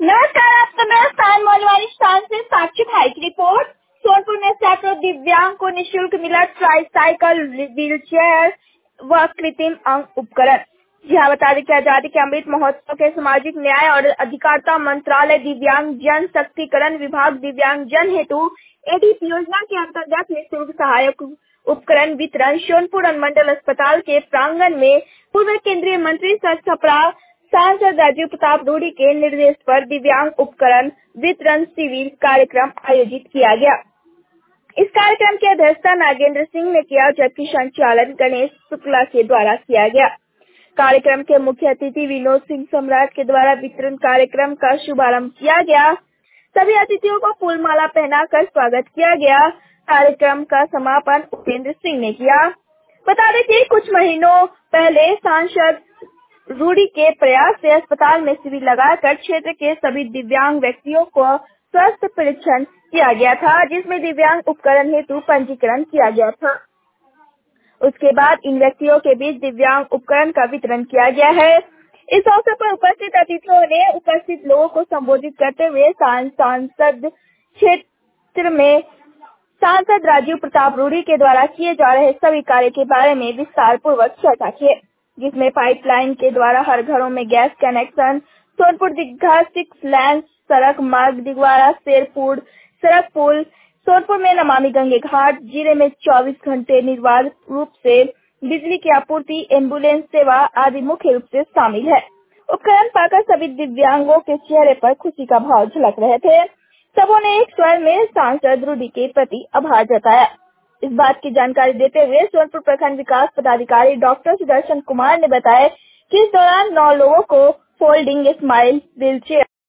नमस्कार, आपका मेरा स्थान मौलवारी स्थान से साक्षी भाई की रिपोर्ट। सोनपुर में सैकड़ों दिव्यांग को निःशुल्क मिला ट्राईसाइकिल, व्हील चेयर व कृत्रिम अंग उपकरण। जी हाँ, बता दें कि आजादी के अमृत महोत्सव के सामाजिक न्याय और अधिकारिता मंत्रालय दिव्यांग जन सशक्तिकरण विभाग दिव्यांग जन हेतु एडीप योजना के अंतर्गत निःशुल्क सहायक उपकरण वितरण सोनपुर अनुमंडल अस्पताल के प्रांगण में पूर्व केंद्रीय मंत्री सर छपरा सांसद राजीव प्रताप रूडी के निर्देश पर दिव्यांग उपकरण वितरण शिविर कार्यक्रम आयोजित किया गया। इस कार्यक्रम की अध्यक्षता नागेंद्र सिंह ने किया, जबकि संचालन गणेश शुक्ला के द्वारा किया गया। कार्यक्रम के मुख्य अतिथि विनोद सिंह सम्राट के द्वारा वितरण कार्यक्रम का शुभारंभ किया गया। सभी अतिथियों को फूल माला पहनाकर स्वागत किया गया। कार्यक्रम का समापन उपेंद्र सिंह ने किया। बता दें कि कुछ महीनों पहले सांसद रूडी के प्रयास से अस्पताल में शिविर लगाकर क्षेत्र के सभी दिव्यांग व्यक्तियों को स्वास्थ्य परीक्षण किया गया था, जिसमें दिव्यांग उपकरण हेतु पंजीकरण किया गया था। उसके बाद इन व्यक्तियों के बीच दिव्यांग उपकरण का वितरण किया गया है। इस अवसर पर उपस्थित अतिथियों ने उपस्थित लोगों को संबोधित करते हुए सांसद क्षेत्र में सांसद राजीव प्रताप रूडी के द्वारा किए जा रहे सभी कार्य के बारे में विस्तार पूर्वक चर्चा की, जिसमें पाइपलाइन के द्वारा हर घरों में gas connection, Sonpur Digha 6 lane सड़क मार्ग, दिगवाड़ा शेरपुर सड़क पुल, सोनपुर में नमामि गंगे घाट, जिले में 24 घंटे निर्बाध रूप से बिजली की आपूर्ति, एम्बुलेंस सेवा आदि मुख्य रूप से शामिल है। उपकरण पाकर सभी दिव्यांगों के चेहरे पर खुशी का भाव झलक रहे थे। सबों ने एक स्वर में सांसद रूडी के प्रति आभार जताया। इस बात की जानकारी देते हुए सोनपुर प्रखंड विकास पदाधिकारी डॉक्टर सुदर्शन कुमार ने बताया कि इस दौरान 9 लोगों को फोल्डिंग स्माइल व्हील चेयर